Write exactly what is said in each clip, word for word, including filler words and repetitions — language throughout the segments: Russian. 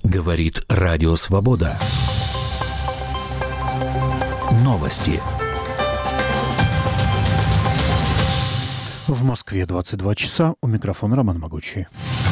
Говорит Радио Свобода. Новости. В Москве двадцать два часа. У микрофона Роман Могучий.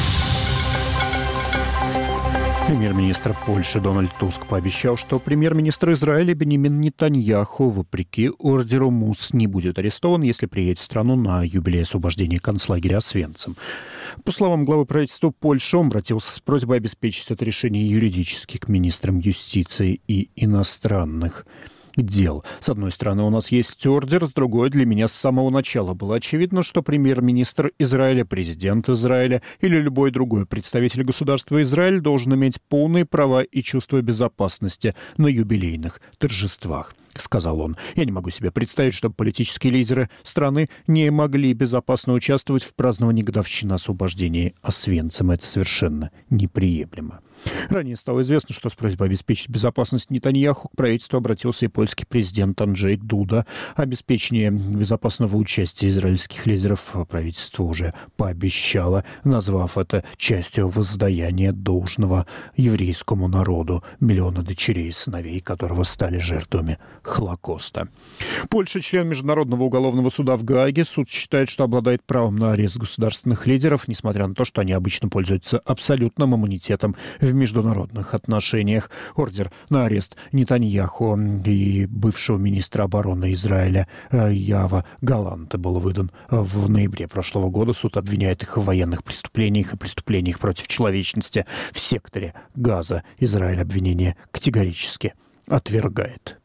Премьер-министр Польши Дональд Туск пообещал, что премьер-министр Израиля Биньямин Нетаньяху, вопреки ордеру МУС, не будет арестован, если приедет в страну на юбилей освобождения концлагеря Освенцим. По словам главы правительства Польши, он обратился с просьбой обеспечить это решение юридически к министрам юстиции и иностранных дел. С одной стороны, у нас есть ордер, с другой, для меня с самого начала было очевидно, что премьер-министр Израиля, президент Израиля или любой другой представитель государства Израиль должен иметь полные права и чувство безопасности на юбилейных торжествах, сказал он. Я не могу себе представить, чтобы политические лидеры страны не могли безопасно участвовать в праздновании годовщины освобождения Освенцима. Это совершенно неприемлемо. Ранее стало известно, что с просьбой обеспечить безопасность Нетаньяху к правительству обратился и польский президент Анджей Дуда. Обеспечение безопасного участия израильских лидеров правительство уже пообещало, назвав это частью воздаяния должного еврейскому народу, миллиона дочерей и сыновей которого стали жертвами Холокоста. Польша — член Международного уголовного суда в Гааге. Суд считает, что обладает правом на арест государственных лидеров, несмотря на то, что они обычно пользуются абсолютным иммунитетом в международных отношениях. Ордер на арест Нетаньяху и бывшего министра обороны Израиля Ява Галанта был выдан в ноябре прошлого года. Суд обвиняет их в военных преступлениях и преступлениях против человечности в секторе Газа. Израиль обвинение категорически отвергает.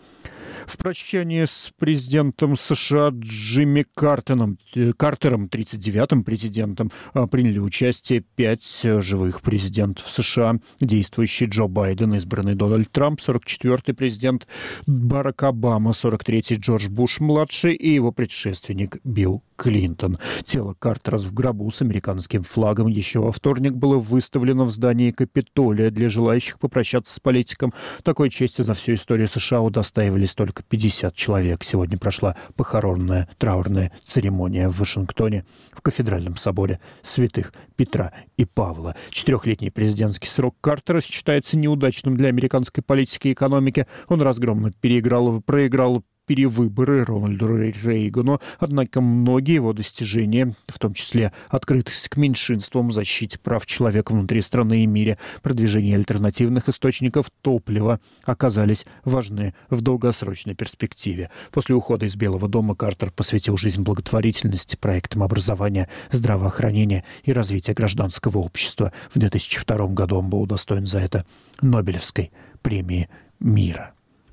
В прощании с президентом США Джимми Картером, Картером, тридцать девятым президентом, приняли участие пять живых президентов США. Действующий Джо Байден, избранный Дональд Трамп, сорок четвёртый президент Барак Обама, сорок третий Джордж Буш-младший и его предшественник Билл Клинтон. Тело Картера в гробу с американским флагом еще во вторник было выставлено в здании Капитолия для желающих попрощаться с политиком. Такой чести за всю историю США удостаивались только пятьдесят человек. Сегодня прошла похоронная траурная церемония в Вашингтоне в кафедральном соборе святых Петра и Павла. Четырехлетний президентский срок Картера считается неудачным для американской политики и экономики. Он разгромно переиграл, проиграл перевыборы Рональду Рейгану, однако многие его достижения, в том числе открытость к меньшинствам, защите прав человека внутри страны и мире, продвижение альтернативных источников топлива, оказались важны в долгосрочной перспективе. После ухода из Белого дома Картер посвятил жизнь благотворительности, проектам образования, здравоохранения и развития гражданского общества. В две тысячи втором году он был удостоен за это Нобелевской премии мира.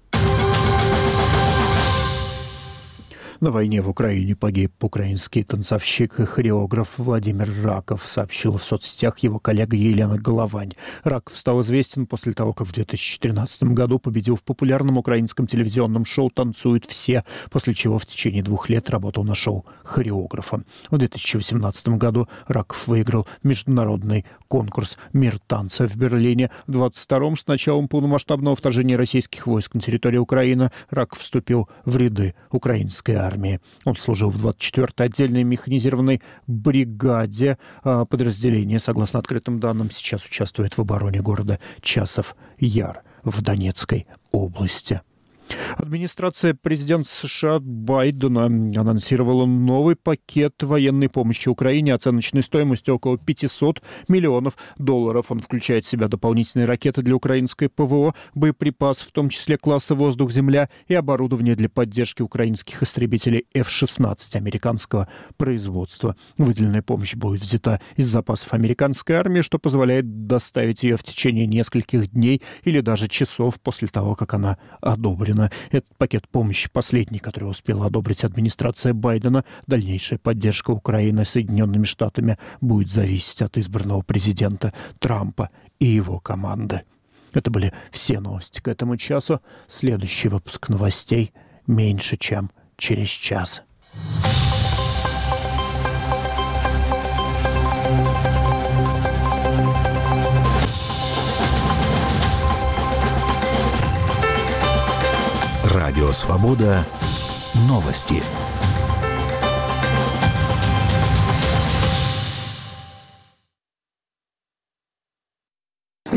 На войне в Украине погиб украинский танцовщик и хореограф Владимир Раков, сообщила в соцсетях его коллега Елена Головань. Раков стал известен после того, как в две тысячи тринадцатом году победил в популярном украинском телевизионном шоу «Танцуют все», после чего в течение двух лет работал на шоу хореографа. В две тысячи восемнадцатом году Раков выиграл международный конкурс «Мир танца» в Берлине. В двадцать втором, с началом полномасштабного вторжения российских войск на территорию Украины, Раков вступил в ряды украинской армии. Он служил в двадцать четвёртой отдельной механизированной бригаде. Подразделение, согласно открытым данным, сейчас участвует в обороне города Часов-Яр в Донецкой области. Администрация президента США Байдена анонсировала новый пакет военной помощи Украине оценочной стоимостью около пятьсот миллионов долларов. Он включает в себя дополнительные ракеты для украинской ПВО, боеприпасы, в том числе класса «Воздух-Земля», и оборудование для поддержки украинских истребителей эф шестнадцать американского производства. Выделенная помощь будет взята из запасов американской армии, что позволяет доставить ее в течение нескольких дней или даже часов после того, как она одобрена. Этот пакет помощи последний, который успела одобрить администрация Байдена. Дальнейшая поддержка Украины Соединенными Штатами будет зависеть от избранного президента Трампа и его команды. Это были все новости к этому часу. Следующий выпуск новостей меньше, чем через час. Радио Свобода. Новости.